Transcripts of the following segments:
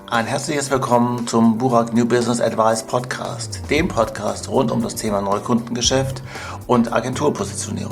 Ein herzliches Willkommen zum Burak New Business Advice Podcast, dem Podcast rund um das Thema Neukundengeschäft und Agenturpositionierung.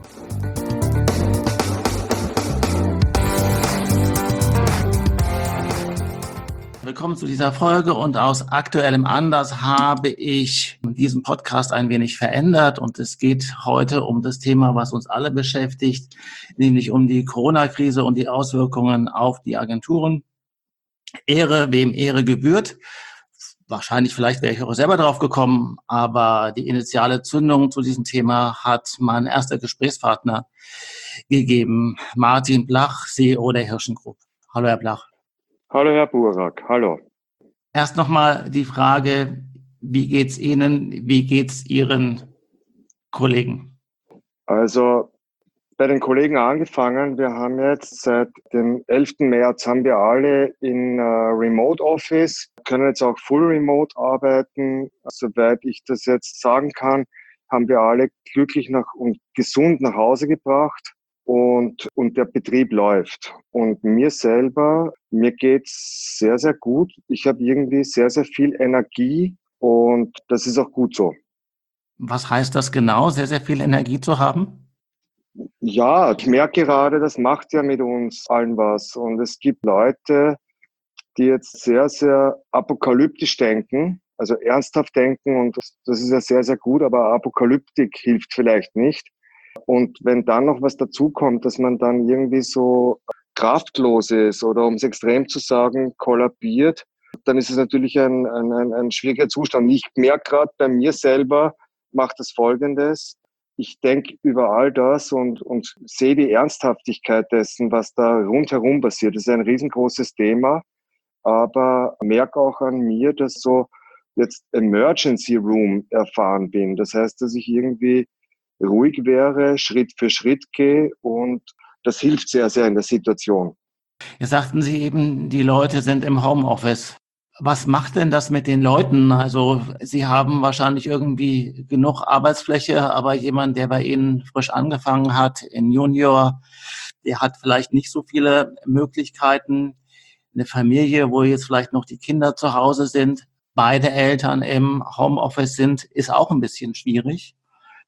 Willkommen zu dieser Folge und aus aktuellem Anlass habe ich diesen Podcast ein wenig verändert und es geht heute um das Thema, was uns alle beschäftigt, nämlich um die Corona-Krise und die Auswirkungen auf die Agenturen. Ehre, wem Ehre gebührt. Wahrscheinlich, vielleicht wäre ich auch selber drauf gekommen, aber die initiale Zündung zu diesem Thema hat mein erster Gesprächspartner gegeben, Martin Blach, CEO der Hirschen Group. Hallo, Herr Blach. Hallo, Herr Burak. Hallo. Erst nochmal die Frage, wie geht's Ihnen, wie geht's Ihren Kollegen? Also bei den Kollegen angefangen, wir haben jetzt seit dem 11. März haben wir alle in Remote Office, können jetzt auch full remote arbeiten. Soweit ich das jetzt sagen kann, haben wir alle glücklich und gesund nach Hause gebracht und der Betrieb läuft. Und mir geht's sehr, sehr gut. Ich habe irgendwie sehr, sehr viel Energie und das ist auch gut so. Was heißt das genau, sehr, sehr viel Energie zu haben? Ja, ich merke gerade, das macht ja mit uns allen was. Und es gibt Leute, die jetzt sehr, sehr apokalyptisch denken, also ernsthaft denken. Und das ist ja sehr, sehr gut, aber Apokalyptik hilft vielleicht nicht. Und wenn dann noch was dazukommt, dass man dann irgendwie so kraftlos ist oder um es extrem zu sagen, kollabiert, dann ist es natürlich ein schwieriger Zustand. Ich merke gerade bei mir selber, macht das Folgendes. Ich denke über all das und sehe die Ernsthaftigkeit dessen, was da rundherum passiert. Das ist ein riesengroßes Thema, aber merke auch an mir, dass so jetzt Emergency Room erfahren bin. Das heißt, dass ich irgendwie ruhig wäre, Schritt für Schritt gehe und das hilft sehr, sehr in der Situation. Jetzt sagten Sie eben, die Leute sind im Homeoffice. Was macht denn das mit den Leuten? Also Sie haben wahrscheinlich irgendwie genug Arbeitsfläche, aber jemand, der bei Ihnen frisch angefangen hat, in Junior, der hat vielleicht nicht so viele Möglichkeiten. Eine Familie, wo jetzt vielleicht noch die Kinder zu Hause sind, beide Eltern im Homeoffice sind, ist auch ein bisschen schwierig.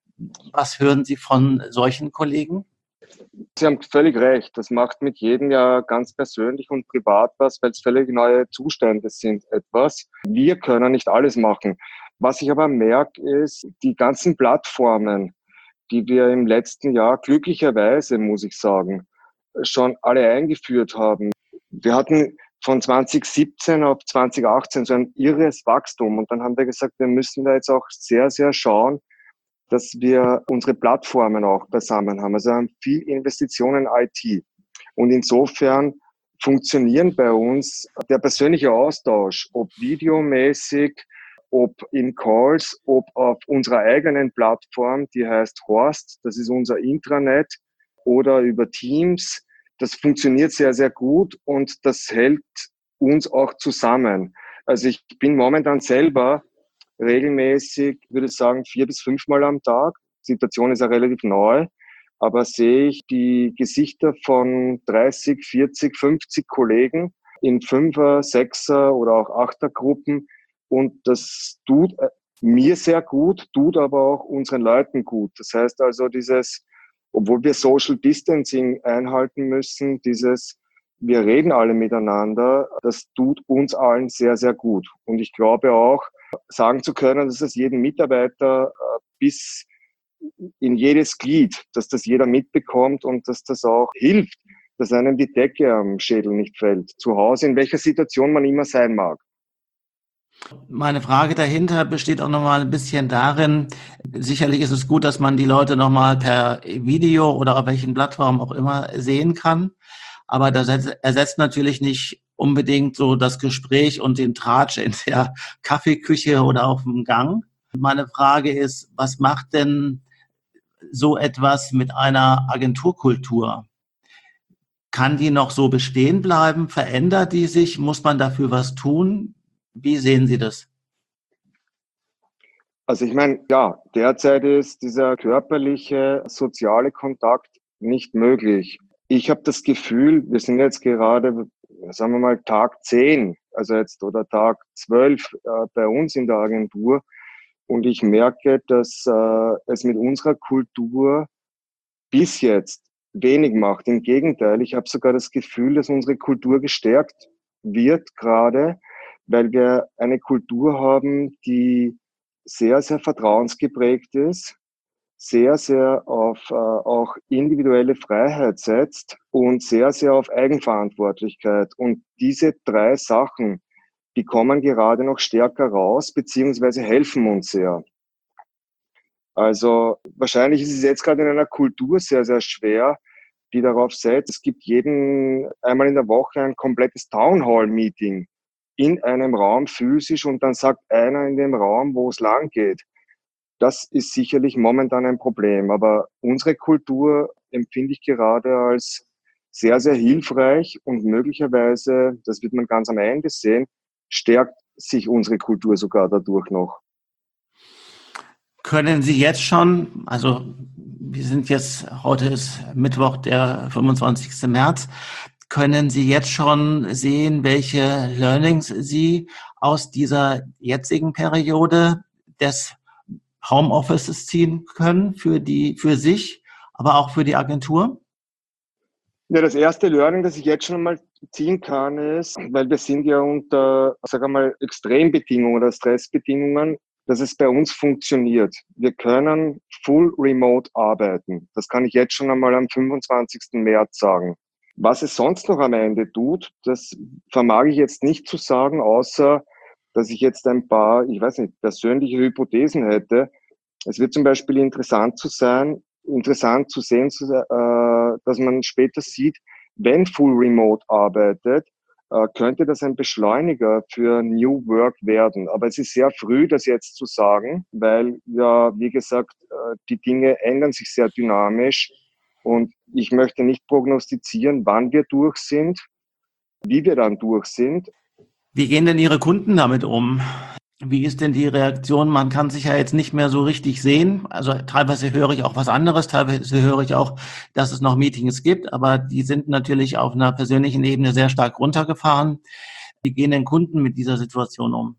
Was hören Sie von solchen Kollegen? Sie haben völlig recht. Das macht mit jedem ja ganz persönlich und privat was, weil es völlig neue Zustände sind etwas. Wir können nicht alles machen. Was ich aber merke, ist, die ganzen Plattformen, die wir im letzten Jahr glücklicherweise, muss ich sagen, schon alle eingeführt haben. Wir hatten von 2017 auf 2018 so ein irres Wachstum und dann haben wir gesagt, wir müssen da jetzt auch sehr, sehr schauen, dass wir unsere Plattformen auch beisammen haben. Also haben viel Investitionen in IT. Und insofern funktionieren bei uns der persönliche Austausch, ob videomäßig, ob in Calls, ob auf unserer eigenen Plattform, die heißt Horst, das ist unser Intranet, oder über Teams. Das funktioniert sehr, sehr gut und das hält uns auch zusammen. Also ich bin momentan selber regelmäßig, würde ich sagen, 4 bis 5 Mal am Tag. Die Situation ist ja relativ neu, aber sehe ich die Gesichter von 30, 40, 50 Kollegen in 5er, 6er oder auch 8er Gruppen und das tut mir sehr gut, tut aber auch unseren Leuten gut. Das heißt also obwohl wir Social Distancing einhalten müssen, wir reden alle miteinander, das tut uns allen sehr, sehr gut. Und ich glaube auch, sagen zu können, dass es jedem Mitarbeiter bis in jedes Glied, dass das jeder mitbekommt und dass das auch hilft, dass einem die Decke am Schädel nicht fällt. Zu Hause, in welcher Situation man immer sein mag. Meine Frage dahinter besteht auch nochmal ein bisschen darin, sicherlich ist es gut, dass man die Leute nochmal per Video oder auf welchen Plattformen auch immer sehen kann, aber das ersetzt natürlich nicht unbedingt so das Gespräch und den Tratsch in der Kaffeeküche oder auf dem Gang. Meine Frage ist, was macht denn so etwas mit einer Agenturkultur? Kann die noch so bestehen bleiben? Verändert die sich? Muss man dafür was tun? Wie sehen Sie das? Also ich meine, ja, derzeit ist dieser körperliche, soziale Kontakt nicht möglich. Ich habe das Gefühl, wir sind jetzt gerade sagen wir mal, Tag 10, also jetzt oder Tag 12 bei uns in der Agentur. Und ich merke, dass es mit unserer Kultur bis jetzt wenig macht. Im Gegenteil, ich habe sogar das Gefühl, dass unsere Kultur gestärkt wird gerade, weil wir eine Kultur haben, die sehr, sehr vertrauensgeprägt ist, sehr, sehr auf auch individuelle Freiheit setzt und sehr, sehr auf Eigenverantwortlichkeit. Und diese drei Sachen, die kommen gerade noch stärker raus, beziehungsweise helfen uns sehr. Also wahrscheinlich ist es jetzt gerade in einer Kultur sehr, sehr schwer, die darauf setzt, es gibt einmal in der Woche ein komplettes Townhall-Meeting in einem Raum physisch und dann sagt einer in dem Raum, wo es lang geht. Das ist sicherlich momentan ein Problem, aber unsere Kultur empfinde ich gerade als sehr, sehr hilfreich und möglicherweise, das wird man ganz am Ende sehen, stärkt sich unsere Kultur sogar dadurch noch. Können Sie jetzt schon, also wir sind jetzt, heute ist Mittwoch, der 25. März, können Sie jetzt schon sehen, welche Learnings Sie aus dieser jetzigen Periode des Homeoffices ziehen können für sich, aber auch für die Agentur? Ja, das erste Learning, das ich jetzt schon mal ziehen kann, ist, weil wir sind ja unter, sagen wir mal, Extrembedingungen oder Stressbedingungen, dass es bei uns funktioniert. Wir können full remote arbeiten. Das kann ich jetzt schon einmal am 25. März sagen. Was es sonst noch am Ende tut, das vermag ich jetzt nicht zu sagen, außer dass ich jetzt ein paar, ich weiß nicht, persönliche Hypothesen hätte. Es wird zum Beispiel interessant zu sehen, dass man später sieht, wenn Full Remote arbeitet, könnte das ein Beschleuniger für New Work werden. Aber es ist sehr früh, das jetzt zu sagen, weil ja, wie gesagt, die Dinge ändern sich sehr dynamisch und ich möchte nicht prognostizieren, wann wir durch sind, wie wir dann durch sind. Wie gehen denn Ihre Kunden damit um? Wie ist denn die Reaktion? Man kann sich ja jetzt nicht mehr so richtig sehen. Also teilweise höre ich auch was anderes, teilweise höre ich auch, dass es noch Meetings gibt, aber die sind natürlich auf einer persönlichen Ebene sehr stark runtergefahren. Wie gehen denn Kunden mit dieser Situation um?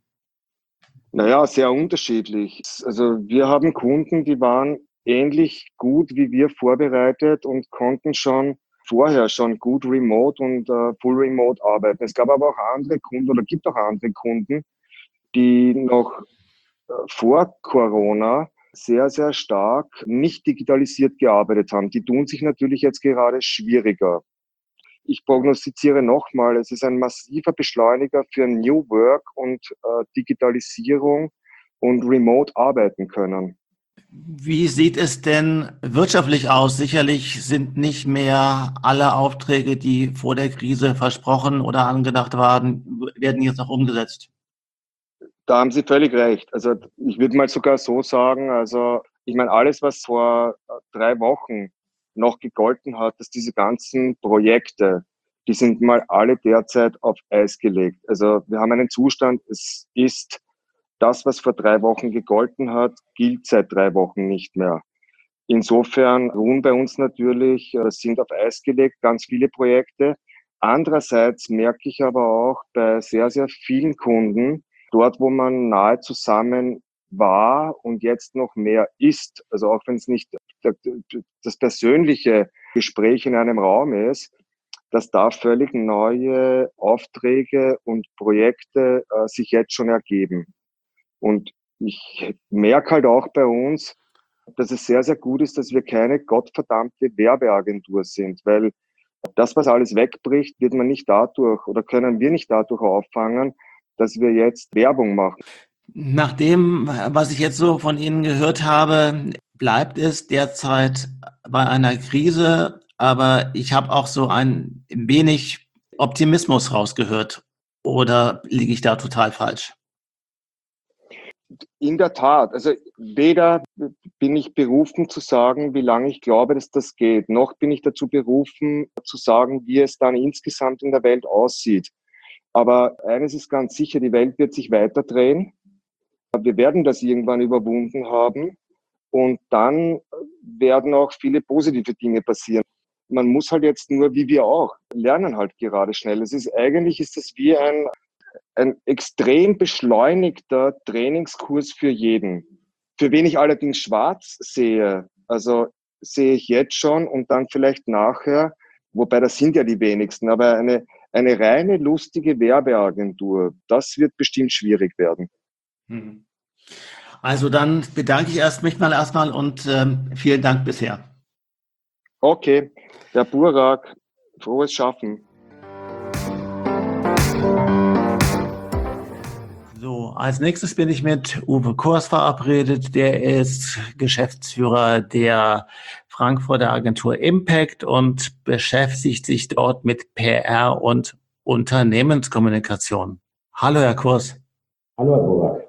Naja, sehr unterschiedlich. Also wir haben Kunden, die waren ähnlich gut wie wir vorbereitet und konnten schon vorher schon gut remote und full remote arbeiten. Es gab aber auch andere Kunden oder gibt auch andere Kunden, die noch vor Corona sehr, sehr stark nicht digitalisiert gearbeitet haben. Die tun sich natürlich jetzt gerade schwieriger. Ich prognostiziere nochmal, es ist ein massiver Beschleuniger für New Work und Digitalisierung und Remote arbeiten können. Wie sieht es denn wirtschaftlich aus? Sicherlich sind nicht mehr alle Aufträge, die vor der Krise versprochen oder angedacht waren, werden jetzt noch umgesetzt. Da haben Sie völlig recht. Also ich würde mal sogar so sagen, also ich meine, alles, was vor 3 Wochen noch gegolten hat, dass diese ganzen Projekte, die sind mal alle derzeit auf Eis gelegt. Also wir haben einen Zustand, es ist das, was vor 3 Wochen gegolten hat, gilt seit 3 Wochen nicht mehr. Insofern ruhen bei uns natürlich, sind auf Eis gelegt ganz viele Projekte. Andererseits merke ich aber auch bei sehr, sehr vielen Kunden, dort, wo man nahe zusammen war und jetzt noch mehr ist, also auch wenn es nicht das persönliche Gespräch in einem Raum ist, dass da völlig neue Aufträge und Projekte sich jetzt schon ergeben. Und ich merke halt auch bei uns, dass es sehr, sehr gut ist, dass wir keine gottverdammte Werbeagentur sind, weil das, was alles wegbricht, wird man nicht dadurch oder können wir nicht dadurch auffangen, dass wir jetzt Werbung machen. Nach dem, was ich jetzt so von Ihnen gehört habe, bleibt es derzeit bei einer Krise, aber ich habe auch so ein wenig Optimismus rausgehört. Oder liege ich da total falsch? In der Tat, also weder bin ich berufen zu sagen, wie lange ich glaube, dass das geht, noch bin ich dazu berufen zu sagen, wie es dann insgesamt in der Welt aussieht. Aber eines ist ganz sicher, die Welt wird sich weiter drehen. Wir werden das irgendwann überwunden haben und dann werden auch viele positive Dinge passieren. Man muss halt jetzt nur, wie wir auch, lernen halt gerade schnell. Eigentlich ist es wie ein extrem beschleunigter Trainingskurs für jeden. Für wen ich allerdings schwarz sehe, also sehe ich jetzt schon und dann vielleicht nachher, wobei das sind ja die wenigsten, aber eine reine lustige Werbeagentur, das wird bestimmt schwierig werden. Mhm. Also dann bedanke ich mich mal erstmal und vielen Dank bisher. Okay, der Burak, frohes Schaffen. So, als nächstes bin ich mit Uwe Kors verabredet. Der ist Geschäftsführer der Frankfurter Agentur Impact und beschäftigt sich dort mit PR und Unternehmenskommunikation. Hallo, Herr Kors. Hallo, Herr Burak.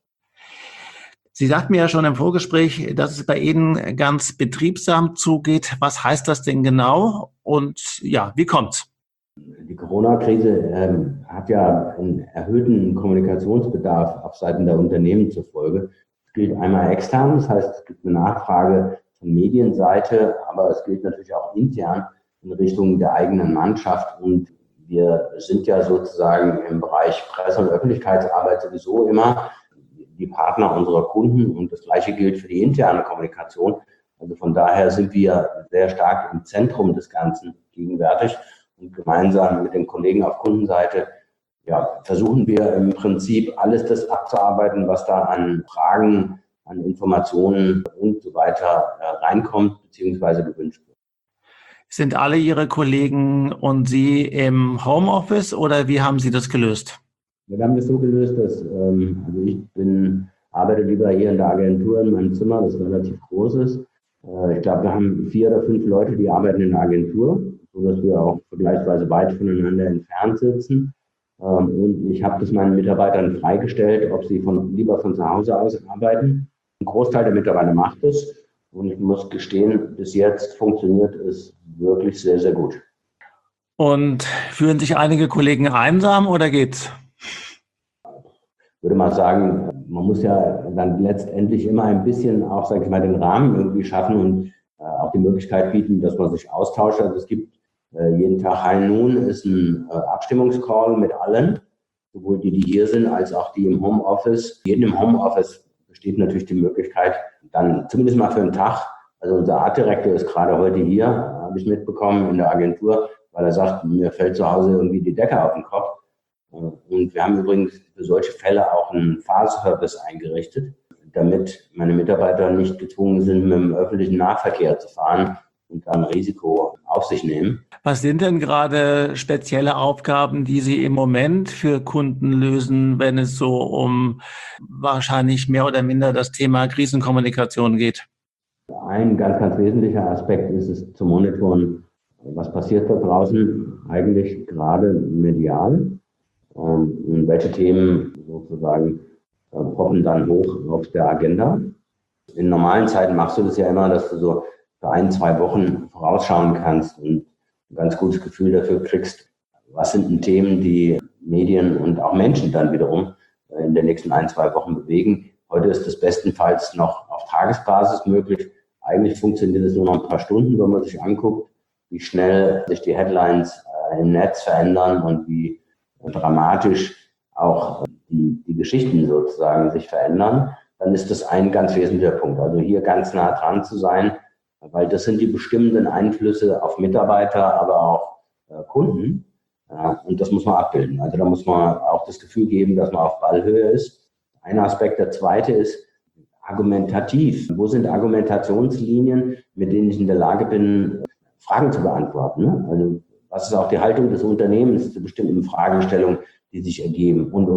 Sie sagten mir ja schon im Vorgespräch, dass es bei Ihnen ganz betriebsam zugeht. Was heißt das denn genau? Und ja, wie kommt's? Die Corona-Krise hat ja einen erhöhten Kommunikationsbedarf auf Seiten der Unternehmen zur Folge. Es gilt einmal extern, das heißt, es gibt eine Nachfrage von Medienseite, aber es gilt natürlich auch intern in Richtung der eigenen Mannschaft. Und wir sind ja sozusagen im Bereich Presse- und Öffentlichkeitsarbeit sowieso immer die Partner unserer Kunden und das Gleiche gilt für die interne Kommunikation. Also von daher sind wir sehr stark im Zentrum des Ganzen gegenwärtig und gemeinsam mit den Kollegen auf Kundenseite versuchen wir im Prinzip alles das abzuarbeiten, was da an Fragen, an Informationen und so weiter reinkommt beziehungsweise gewünscht wird. Sind alle Ihre Kollegen und Sie im Homeoffice oder wie haben Sie das gelöst? Wir haben das so gelöst, dass also ich arbeite lieber hier in der Agentur in meinem Zimmer, das relativ groß ist. Ich glaube, wir haben 4 oder 5 Leute, die arbeiten in der Agentur, sodass wir auch vergleichsweise weit voneinander entfernt sitzen. Und ich habe das meinen Mitarbeitern freigestellt, ob sie lieber von zu Hause aus arbeiten. Ein Großteil der Mitarbeiter macht es. Und ich muss gestehen, bis jetzt funktioniert es wirklich sehr, sehr gut. Und fühlen sich einige Kollegen einsam oder geht's? Ich würde mal sagen, man muss ja dann letztendlich immer ein bisschen auch, sage ich mal, den Rahmen irgendwie schaffen und auch die Möglichkeit bieten, dass man sich austauscht. Also es gibt jeden Tag High Noon ist ein Abstimmungscall mit allen, sowohl die hier sind, als auch die im Homeoffice. Jedem im Homeoffice besteht natürlich die Möglichkeit, dann zumindest mal für einen Tag, also unser Artdirektor ist gerade heute hier, habe ich mitbekommen, in der Agentur, weil er sagt, mir fällt zu Hause irgendwie die Decke auf den Kopf. Und wir haben übrigens für solche Fälle auch einen Fahrservice eingerichtet, damit meine Mitarbeiter nicht gezwungen sind, mit dem öffentlichen Nahverkehr zu fahren und dann Risiko auf sich nehmen. Was sind denn gerade spezielle Aufgaben, die Sie im Moment für Kunden lösen, wenn es so um wahrscheinlich mehr oder minder das Thema Krisenkommunikation geht? Ein ganz, ganz wesentlicher Aspekt ist es zu monitoren, was passiert da draußen eigentlich gerade medial. Und welche Themen sozusagen poppen dann hoch auf der Agenda. In normalen Zeiten machst du das ja immer, dass du so für 1, 2 Wochen vorausschauen kannst und ein ganz gutes Gefühl dafür kriegst, was sind denn Themen, die Medien und auch Menschen dann wiederum in den nächsten 1, 2 Wochen bewegen. Heute ist das bestenfalls noch auf Tagesbasis möglich. Eigentlich funktioniert es nur noch ein paar Stunden, wenn man sich anguckt, wie schnell sich die Headlines im Netz verändern und wie dramatisch auch die Geschichten sozusagen sich verändern, dann ist das ein ganz wesentlicher Punkt. Also hier ganz nah dran zu sein, weil das sind die bestimmenden Einflüsse auf Mitarbeiter, aber auch Kunden. Und das muss man abbilden. Also da muss man auch das Gefühl geben, dass man auf Ballhöhe ist. Ein Aspekt. Der zweite ist argumentativ. Wo sind Argumentationslinien, mit denen ich in der Lage bin, Fragen zu beantworten? Also was ist auch die Haltung des Unternehmens zu bestimmten Fragestellungen, die sich ergeben und.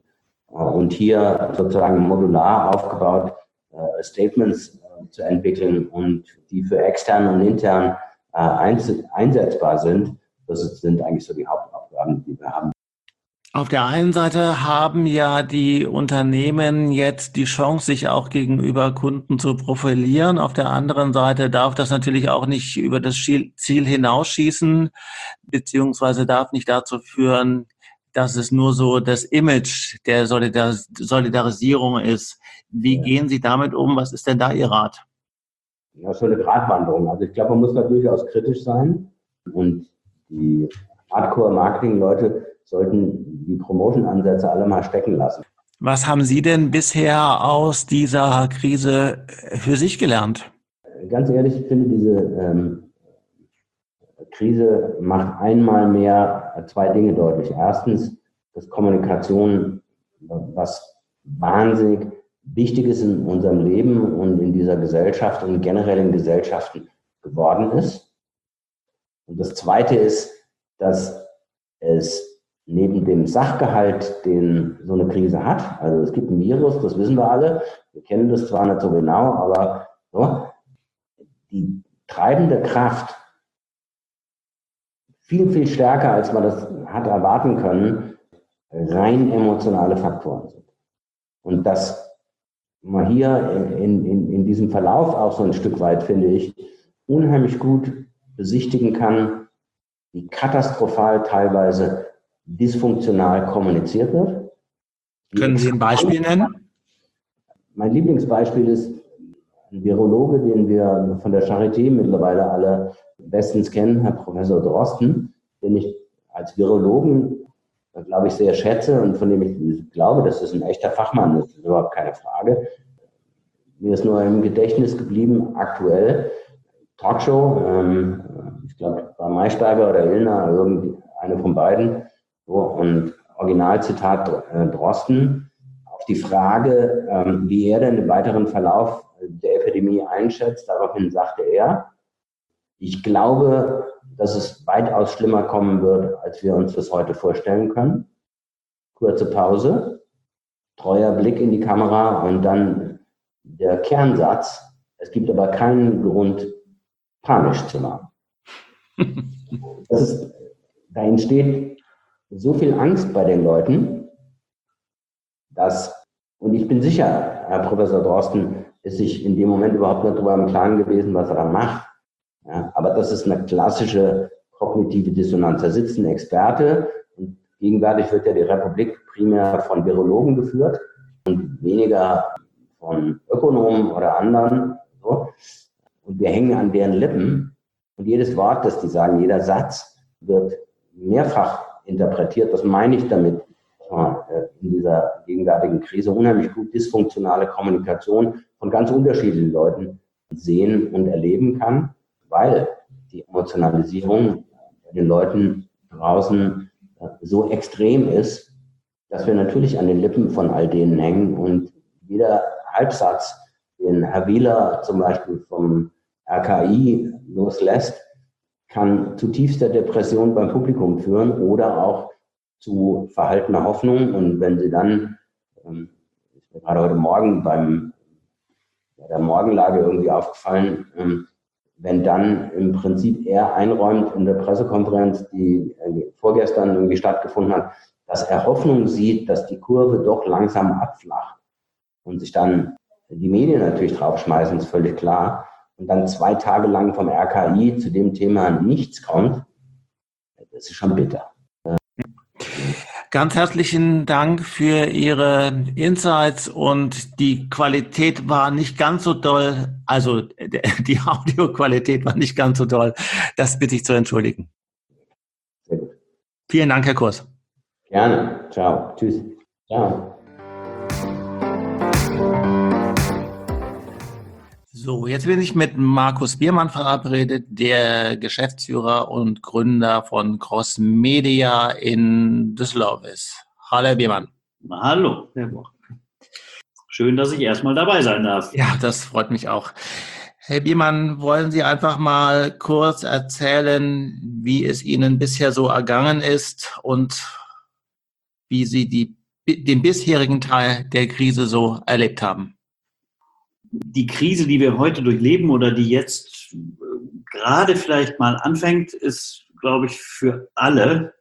Und hier sozusagen modular aufgebaut Statements zu entwickeln und die für extern und intern einsetzbar sind. Das sind eigentlich so die Hauptaufgaben, die wir haben. Auf der einen Seite haben ja die Unternehmen jetzt die Chance, sich auch gegenüber Kunden zu profilieren. Auf der anderen Seite darf das natürlich auch nicht über das Ziel hinausschießen, beziehungsweise darf nicht dazu führen, dass es nur so das Image der Solidarisierung ist. Wie gehen Sie damit um? Was ist denn da Ihr Rat? das ist so eine Gratwanderung. Also ich glaube, man muss da durchaus kritisch sein und die Hardcore-Marketing-Leute sollten die Promotion-Ansätze alle mal stecken lassen. Was haben Sie denn bisher aus dieser Krise für sich gelernt? Ganz ehrlich, ich finde, diese Krise macht einmal mehr zwei Dinge deutlich. Erstens, dass Kommunikation was wahnsinnig wichtig ist in unserem Leben und in dieser Gesellschaft und generell in Gesellschaften geworden ist. Und das Zweite ist, dass es neben dem Sachgehalt, den so eine Krise hat, also es gibt ein Virus, das wissen wir alle, wir kennen das zwar nicht so genau, aber so, die treibende Kraft viel, viel stärker, als man das hat erwarten können, rein emotionale Faktoren sind. Und dass man hier in diesem Verlauf auch so ein Stück weit, finde ich, unheimlich gut besichtigen kann, wie katastrophal teilweise dysfunktional kommuniziert wird. Können Sie ein Beispiel nennen? Mein Lieblingsbeispiel ist ein Virologe, den wir von der Charité mittlerweile alle bestens kennen, Herr Professor Drosten, den ich als Virologen, glaube ich, sehr schätze und von dem ich glaube, das ist ein echter Fachmann, das ist überhaupt keine Frage. Mir ist nur im Gedächtnis geblieben, aktuell, Talkshow, ich glaube, war Maischberger oder Illner, irgendeine von beiden, so, und Originalzitat Drosten, auf die Frage, wie er denn den weiteren Verlauf der Epidemie einschätzt, daraufhin sagte er, ich glaube, dass es weitaus schlimmer kommen wird, als wir uns das heute vorstellen können. Kurze Pause, treuer Blick in die Kamera und dann der Kernsatz, es gibt aber keinen Grund, panisch zu machen. Da entsteht so viel Angst bei den Leuten, und ich bin sicher, Herr Professor Drosten ist sich in dem Moment überhaupt nicht darüber im Klaren gewesen, was er da macht. Ja, aber das ist eine klassische kognitive Dissonanz. Da sitzt ein Experte und gegenwärtig wird ja die Republik primär von Virologen geführt und weniger von Ökonomen oder anderen. So. Und wir hängen an deren Lippen und jedes Wort, das die sagen, jeder Satz wird mehrfach interpretiert. Das meine ich damit, in dieser gegenwärtigen Krise unheimlich gut dysfunktionale Kommunikation von ganz unterschiedlichen Leuten sehen und erleben kann, weil die Emotionalisierung bei den Leuten draußen so extrem ist, dass wir natürlich an den Lippen von all denen hängen und jeder Halbsatz, den Herr Wieler zum Beispiel vom RKI loslässt, kann zu tiefster Depression beim Publikum führen oder auch zu verhaltener Hoffnung. Und wenn Sie dann, ist mir gerade heute Morgen bei der Morgenlage irgendwie aufgefallen, wenn dann im Prinzip er einräumt in der Pressekonferenz, die vorgestern irgendwie stattgefunden hat, dass er Hoffnung sieht, dass die Kurve doch langsam abflacht und sich dann die Medien natürlich draufschmeißen, ist völlig klar, und dann 2 Tage lang vom RKI zu dem Thema nichts kommt, das ist schon bitter. Ganz herzlichen Dank für Ihre Insights und die Qualität war nicht ganz so doll, also die Audioqualität war nicht ganz so doll. Das bitte ich zu entschuldigen. Sehr gut. Vielen Dank, Herr Kurs. Gerne. Ciao. Tschüss. Ciao. So, jetzt bin ich mit Markus Biermann verabredet, der Geschäftsführer und Gründer von Crossmedia in Düsseldorf ist. Hallo, Herr Biermann. Hallo, Herr Boch. Schön, dass ich erstmal dabei sein darf. Ja, das freut mich auch. Herr Biermann, wollen Sie einfach mal kurz erzählen, wie es Ihnen bisher so ergangen ist und wie Sie den bisherigen Teil der Krise so erlebt haben? Die Krise, die wir heute durchleben oder die jetzt gerade vielleicht mal anfängt, ist, glaube ich, für alle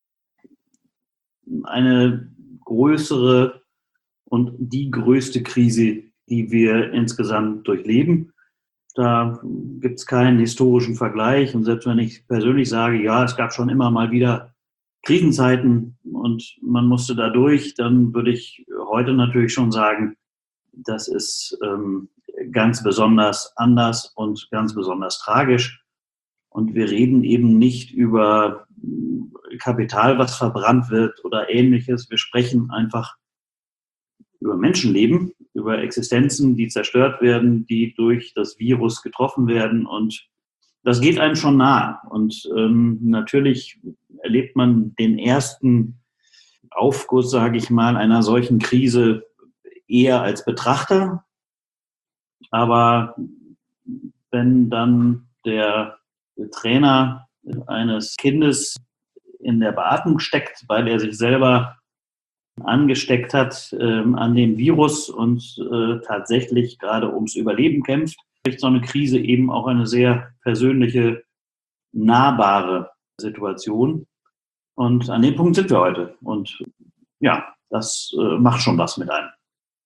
eine größere und die größte Krise, die wir insgesamt durchleben. Da gibt es keinen historischen Vergleich. Und selbst wenn ich persönlich sage, ja, es gab schon immer mal wieder Krisenzeiten und man musste da durch, dann würde ich heute natürlich schon sagen, das ist ganz besonders anders und ganz besonders tragisch. Und wir reden eben nicht über Kapital, was verbrannt wird oder Ähnliches. Wir sprechen einfach über Menschenleben, über Existenzen, die zerstört werden, die durch das Virus getroffen werden. Und das geht einem schon nah. Und natürlich erlebt man den ersten Aufguss, sage ich mal, einer solchen Krise eher als Betrachter. Aber wenn dann der Trainer eines Kindes in der Beatmung steckt, weil er sich selber angesteckt hat an dem Virus und tatsächlich gerade ums Überleben kämpft, kriegt so eine Krise eben auch eine sehr persönliche, nahbare Situation. Und an dem Punkt sind wir heute. Und ja, das macht schon was mit einem.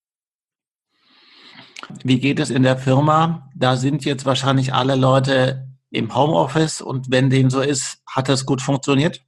Wie geht es in der Firma? Da sind jetzt wahrscheinlich alle Leute im Homeoffice und wenn dem so ist, hat das gut funktioniert?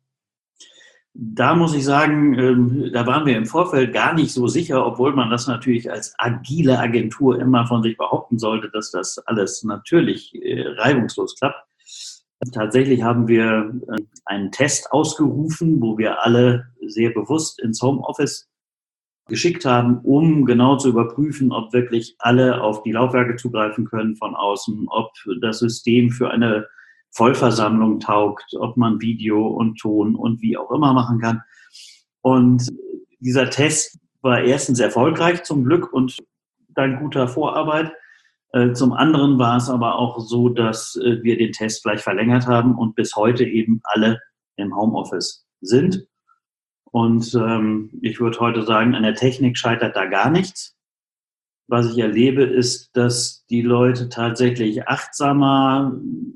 Da muss ich sagen, da waren wir im Vorfeld gar nicht so sicher, obwohl man das natürlich als agile Agentur immer von sich behaupten sollte, dass das alles natürlich reibungslos klappt. Tatsächlich haben wir einen Test ausgerufen, wo wir alle sehr bewusst ins Homeoffice geschickt haben, um genau zu überprüfen, ob wirklich alle auf die Laufwerke zugreifen können von außen, ob das System für eine Vollversammlung taugt, ob man Video und Ton und wie auch immer machen kann. Und dieser Test war erstens erfolgreich zum Glück und dank guter Vorarbeit. Zum anderen war es aber auch so, dass wir den Test gleich verlängert haben und bis heute eben alle im Homeoffice sind. Und ich würde heute sagen, an der Technik scheitert da gar nichts. Was ich erlebe, ist, dass die Leute tatsächlich achtsamer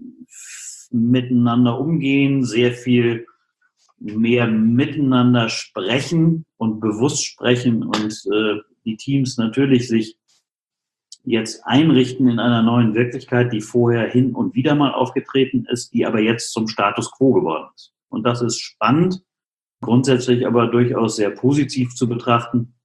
miteinander umgehen, sehr viel mehr miteinander sprechen und bewusst sprechen und die Teams natürlich sich jetzt einrichten in einer neuen Wirklichkeit, die vorher hin und wieder mal aufgetreten ist, die aber jetzt zum Status quo geworden ist. Und das ist spannend, grundsätzlich aber durchaus sehr positiv zu betrachten,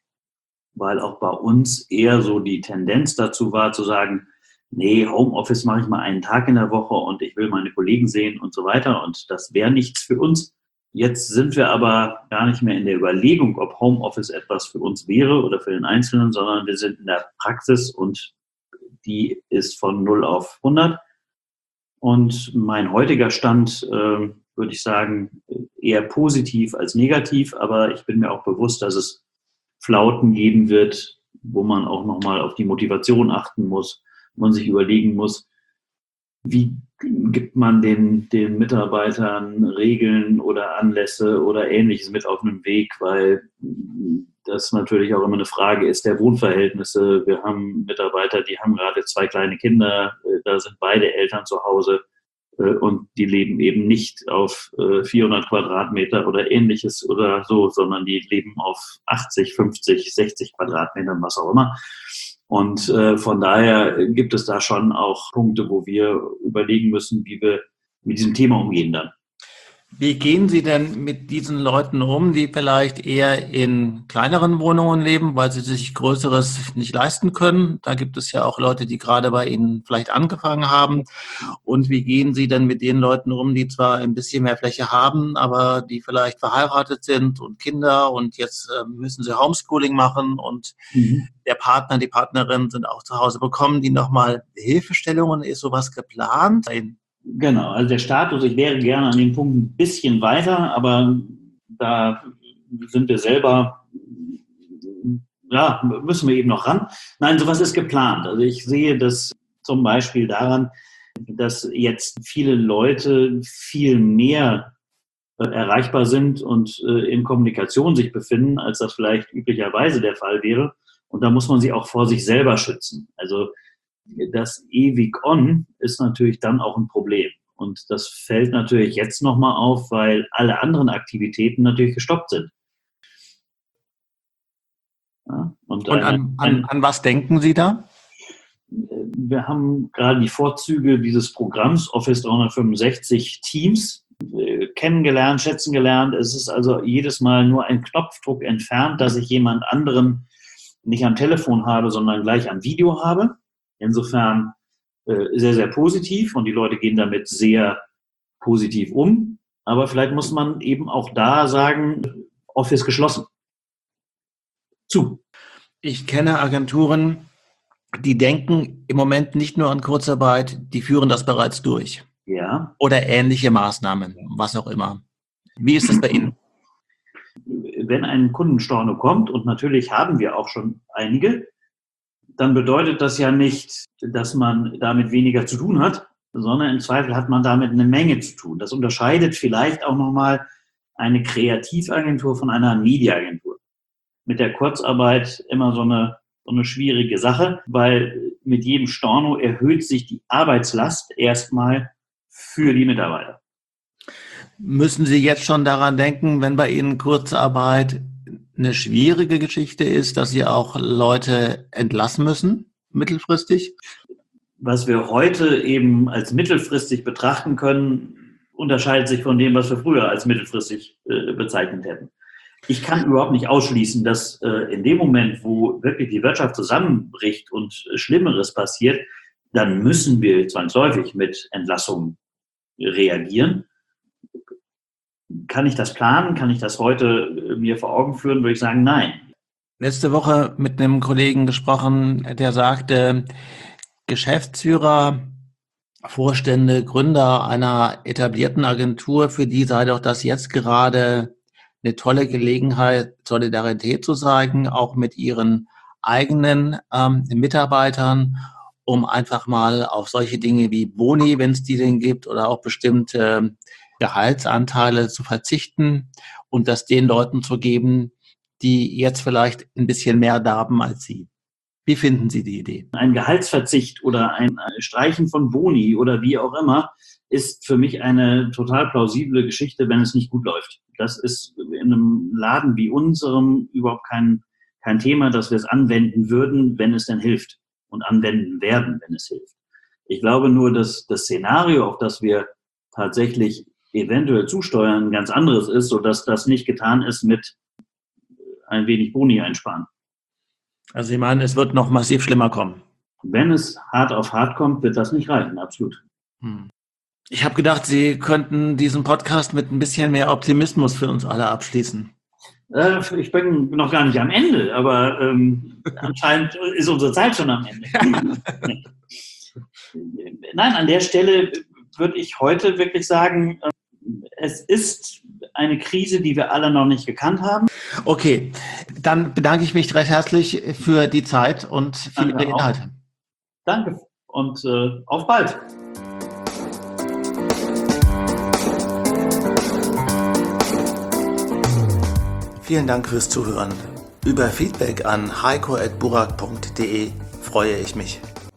weil auch bei uns eher so die Tendenz dazu war, zu sagen, nee, Homeoffice mache ich mal einen Tag in der Woche und ich will meine Kollegen sehen und so weiter und das wäre nichts für uns. Jetzt sind wir aber gar nicht mehr in der Überlegung, ob Homeoffice etwas für uns wäre oder für den Einzelnen, sondern wir sind in der Praxis und die ist von 0 auf 100. Und mein heutiger Stand, würde ich sagen, eher positiv als negativ, aber ich bin mir auch bewusst, dass es Flauten geben wird, wo man auch nochmal auf die Motivation achten muss, man sich überlegen muss, wie gibt man den Mitarbeitern Regeln oder Anlässe oder Ähnliches mit auf den Weg, weil das natürlich auch immer eine Frage ist der Wohnverhältnisse. Wir haben Mitarbeiter, die haben gerade 2 kleine Kinder, da sind beide Eltern zu Hause und die leben eben nicht auf 400 Quadratmeter oder Ähnliches oder so, sondern die leben auf 80, 50, 60 Quadratmetern, was auch immer. Und von daher gibt es da schon auch Punkte, wo wir überlegen müssen, wie wir mit diesem Thema umgehen dann. Wie gehen Sie denn mit diesen Leuten um, die vielleicht eher in kleineren Wohnungen leben, weil sie sich Größeres nicht leisten können? Da gibt es ja auch Leute, die gerade bei Ihnen vielleicht angefangen haben. Und wie gehen Sie denn mit den Leuten um, die zwar ein bisschen mehr Fläche haben, aber die vielleicht verheiratet sind und Kinder und jetzt müssen sie Homeschooling machen und der Partner, die Partnerin sind auch zu Hause. Bekommen die nochmal Hilfestellungen? Ist sowas geplant? Genau, also der Status, ich wäre gerne an dem Punkt ein bisschen weiter, aber da sind wir selber, ja, müssen wir eben noch ran. Nein, sowas ist geplant. Also ich sehe das zum Beispiel daran, dass jetzt viele Leute viel mehr erreichbar sind und in Kommunikation sich befinden, als das vielleicht üblicherweise der Fall wäre. Und da muss man sie auch vor sich selber schützen. Also das ewig on ist natürlich dann auch ein Problem. Und das fällt natürlich jetzt nochmal auf, weil alle anderen Aktivitäten natürlich gestoppt sind. Ja, und an was denken Sie da? Wir haben gerade die Vorzüge dieses Programms Office 365 Teams kennengelernt, schätzen gelernt. Es ist also jedes Mal nur ein Knopfdruck entfernt, dass ich jemand anderen nicht am Telefon habe, sondern gleich am Video habe. Insofern sehr, sehr positiv und die Leute gehen damit sehr positiv um. Aber vielleicht muss man eben auch da sagen, Office geschlossen. Zu. Ich kenne Agenturen, die denken im Moment nicht nur an Kurzarbeit, die führen das bereits durch. Ja. Oder ähnliche Maßnahmen, was auch immer. Wie ist das bei Ihnen? Wenn ein Kundenstorno kommt, und natürlich haben wir auch schon einige, dann bedeutet das ja nicht, dass man damit weniger zu tun hat, sondern im Zweifel hat man damit eine Menge zu tun. Das unterscheidet vielleicht auch nochmal eine Kreativagentur von einer Mediaagentur. Mit der Kurzarbeit immer so eine schwierige Sache, weil mit jedem Storno erhöht sich die Arbeitslast erstmal für die Mitarbeiter. Müssen Sie jetzt schon daran denken, wenn bei Ihnen Kurzarbeit eine schwierige Geschichte ist, dass Sie auch Leute entlassen müssen, mittelfristig? Was wir heute eben als mittelfristig betrachten können, unterscheidet sich von dem, was wir früher als mittelfristig bezeichnet hätten. Ich kann überhaupt nicht ausschließen, dass in dem Moment, wo wirklich die Wirtschaft zusammenbricht und Schlimmeres passiert, dann müssen wir zwangsläufig mit Entlassungen reagieren. Kann ich das planen? Kann ich das heute mir vor Augen führen? Würde ich sagen, nein. Letzte Woche mit einem Kollegen gesprochen, der sagte, Geschäftsführer, Vorstände, Gründer einer etablierten Agentur, für die sei doch das jetzt gerade eine tolle Gelegenheit, Solidarität zu zeigen, auch mit ihren eigenen Mitarbeitern, um einfach mal auf solche Dinge wie Boni, wenn es die denn gibt, oder auch bestimmte Gehaltsanteile zu verzichten und das den Leuten zu geben, die jetzt vielleicht ein bisschen mehr darben als Sie. Wie finden Sie die Idee? Ein Gehaltsverzicht oder ein Streichen von Boni oder wie auch immer ist für mich eine total plausible Geschichte, wenn es nicht gut läuft. Das ist in einem Laden wie unserem überhaupt kein Thema, dass wir es anwenden würden, wenn es denn hilft, und anwenden werden, wenn es hilft. Ich glaube nur, dass das Szenario, auf das wir tatsächlich eventuell zusteuern, ein ganz anderes ist, sodass das nicht getan ist mit ein wenig Boni einsparen. Also Sie meinen, es wird noch massiv schlimmer kommen? Wenn es hart auf hart kommt, wird das nicht reichen, absolut. Ich habe gedacht, Sie könnten diesen Podcast mit ein bisschen mehr Optimismus für uns alle abschließen. Ich bin noch gar nicht am Ende, aber anscheinend ist unsere Zeit schon am Ende. Nein, an der Stelle würde ich heute wirklich sagen, es ist eine Krise, die wir alle noch nicht gekannt haben. Okay, dann bedanke ich mich recht herzlich für die Zeit und für Ihre Inhalte. Danke und auf bald. Vielen Dank fürs Zuhören. Über Feedback an heiko@burak.de freue ich mich.